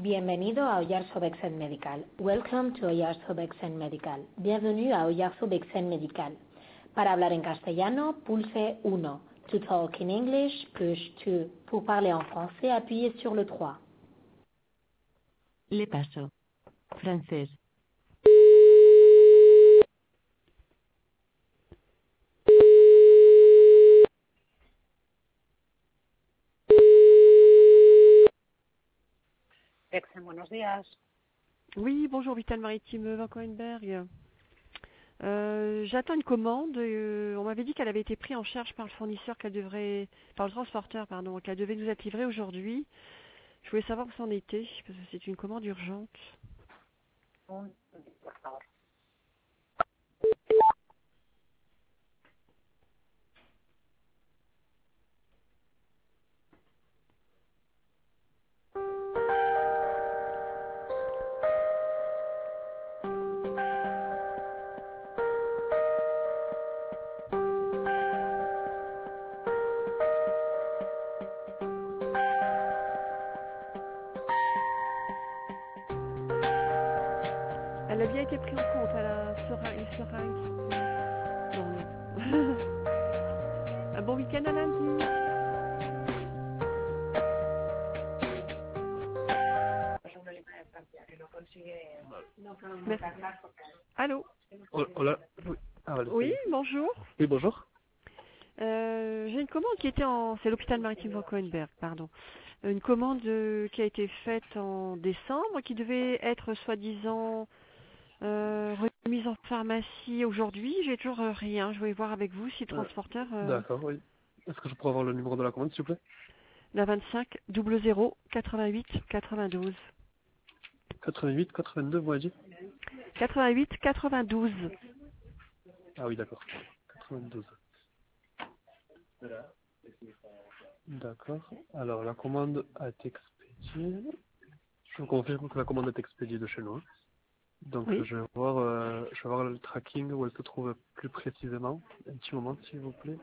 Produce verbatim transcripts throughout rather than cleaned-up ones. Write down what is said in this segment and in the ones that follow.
Bienvenido a Oyarzo Bexen Medical. Welcome to Oyarzo Bexen Medical. Bienvenue a Oyarzo Bexen Medical. Para hablar en castellano, pulse uno. To talk in English, push two. Pour parler en français, appuyez sur le trois. Le paso. Francés. Bexen, buenos días. Oui, bonjour, Vital Maritime Van Coenberg. Euh, J'attends une commande. Euh, on m'avait dit qu'elle avait été prise en charge par le fournisseur, qu'elle devrait, par le transporteur, pardon, qu'elle devait nous être livrée aujourd'hui. Je voulais savoir où c'en était, parce que c'est une commande urgente. Un, por favor. Elle a bien été prise en compte, elle a seringue, une seringue. Non, non. Un bon week-end à lundi. Merci. Allô? Oh, hola. Oui. Ah, voilà, Oui, salut. bonjour. Oui, bonjour. Euh, J'ai une commande qui était en... C'est l'hôpital maritime Van Coenberg, pardon. Une commande euh, qui a été faite en décembre, qui devait être soi-disant euh, remise en pharmacie aujourd'hui. J'ai toujours euh, rien. Je voulais voir avec vous si le Euh, transporteur... Euh, D'accord, oui. Est-ce que je pourrais avoir le numéro de la commande, s'il vous plaît? la vingt-cinq zéro zéro quatre-vingt-huit quatre-vingt-douze. quatre-vingt-huit, quatre-vingt-deux, vous m'avez dit? quatre-vingt-huit quatre-vingt-douze. Ah oui, d'accord. quatre-vingt-douze. D'accord. Alors, la commande a été expédiée. Je vous confirme que la commande est expédiée de chez nous. hein. Donc, Oui. je vais voir, euh, je vais voir le tracking où elle se trouve plus précisément. Un petit moment, s'il vous plaît.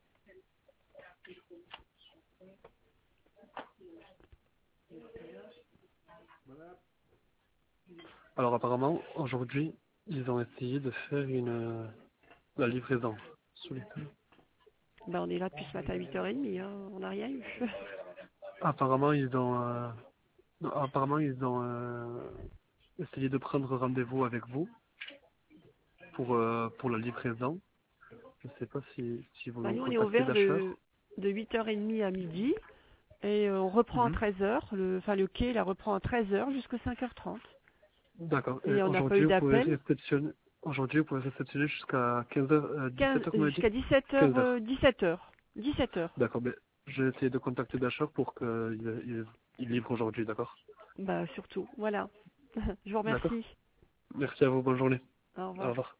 Alors, apparemment, aujourd'hui, ils ont essayé de faire une euh, la livraison sous les tables. Ben, on est là depuis ce matin à huit heures trente. Hein. On n'a rien eu. Apparemment, ils ont, euh, non, apparemment, ils ont euh, essayé de prendre rendez-vous avec vous pour euh, pour la livraison. Je ne sais pas si si vous Ben, ont nous, on est contacté ouvert d'acheteurs. de, de huit heures trente à midi. Et euh, on reprend à Mhm. treize heures. Le, enfin, le quai, la reprend à treize heures jusqu'à cinq heures trente. D'accord. Et Et on n'a pas eu aujourd'hui, vous pouvez d'appel. réceptionner. Aujourd'hui, vous pouvez réceptionner jusqu'à quinze heures, euh, quinze dix-sept heures, vous m'avez dit? Jusqu'à dix-sept heures. quinze heures. Euh, dix-sept heures. dix-sept heures. D'accord. Mais je vais essayer de contacter d'acheteurs pour qu'ils ils, ils livrent aujourd'hui. D'accord. Bah, surtout. Voilà. Je vous D'accord. remercie. Merci à vous. Bonne journée. Au Au revoir. revoir.